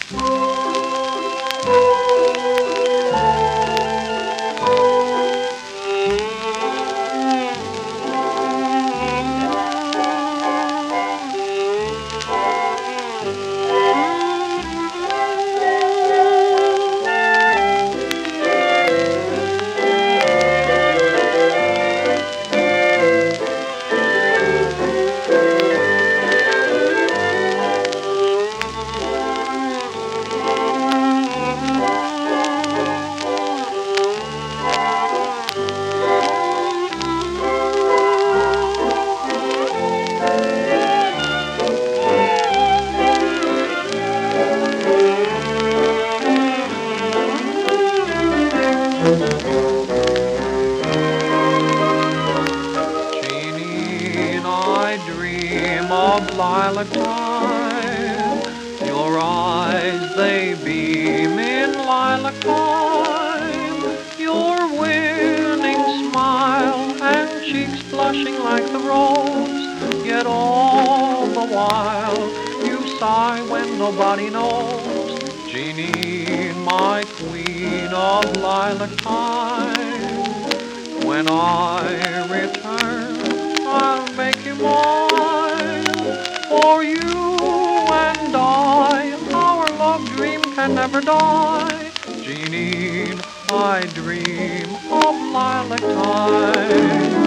Jeanine, I dream of lilac time. Your eyes, they beam in lilac time. Your winning smile and cheeks blushing like the rose. Yet all the while you sigh when nobody knows. Jeanine, my queen of lilac time. When I return, I'll make you mine. For you and I, our love dream can never die. Jeanine, I dream of lilac time.